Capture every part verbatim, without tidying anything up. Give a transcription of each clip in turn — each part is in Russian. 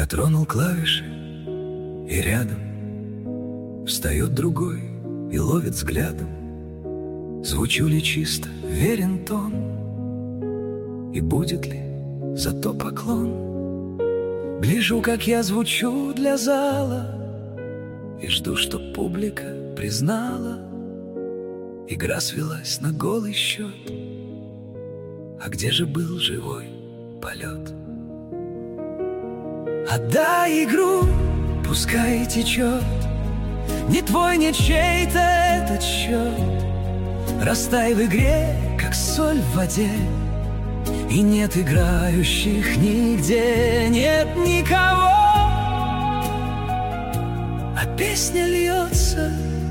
Я тронул клавиши, и рядом встает другой и ловит взглядом. Звучу ли чисто, верен тон, и будет ли зато поклон? Гляжу, как я звучу для зала, и жду, чтоб публика признала. Игра свелась на голый счет, а где же был живой полет? Отдай игру, пускай течет, не твой, не чей-то этот счет. Растай в игре, как соль в воде, и нет играющих нигде, нет никого. А песня льется,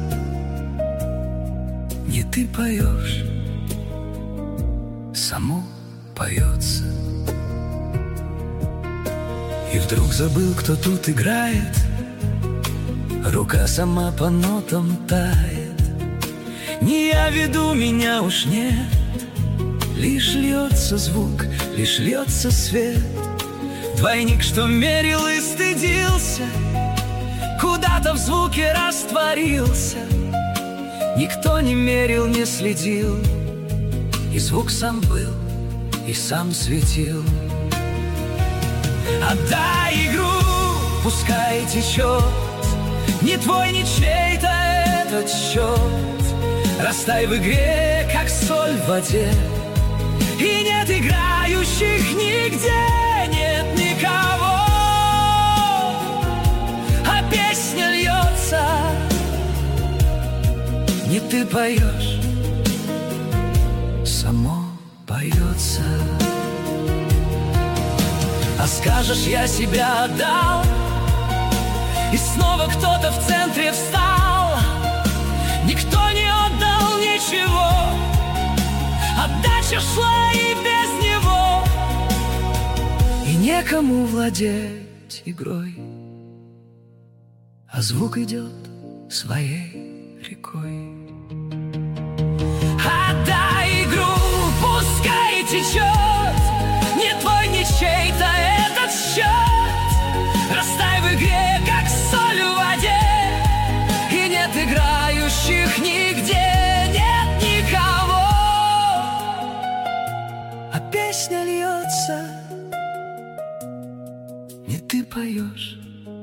не ты поешь, само поется. И вдруг забыл, кто тут играет, рука сама по нотам тает. Не я веду, меня уж нет, лишь льется звук, лишь льется свет. Двойник, что мерил и стыдился, куда-то в звуке растворился. Никто не мерил, не следил, и звук сам был, и сам светил. Отдай игру, пускай течет, не твой, не чей-то этот счет. Растай в игре, как соль в воде, и нет играющих нигде, нет никого. А песня льется, не ты поешь, само поется. А скажешь, я себя отдал, и снова кто-то в центре встал. Никто не отдал ничего, отдача шла и без него, и некому владеть игрой, а звук идет своей рекой. Отдай игру, пускай течет, не твой, не чей-то этот счет. Растай в игре, как соль в воде, и нет играющих нигде, нет никого. А песня льется, не ты поешь,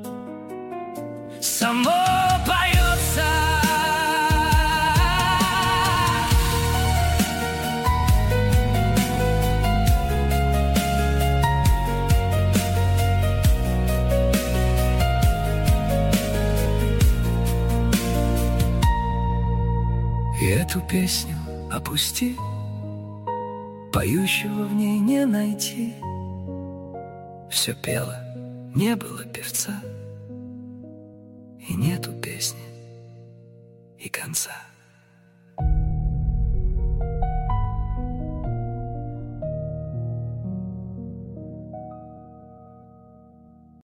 само поется. И эту песню опусти, поющего в ней не найти. Все пело, не было певца, и нету песни и конца.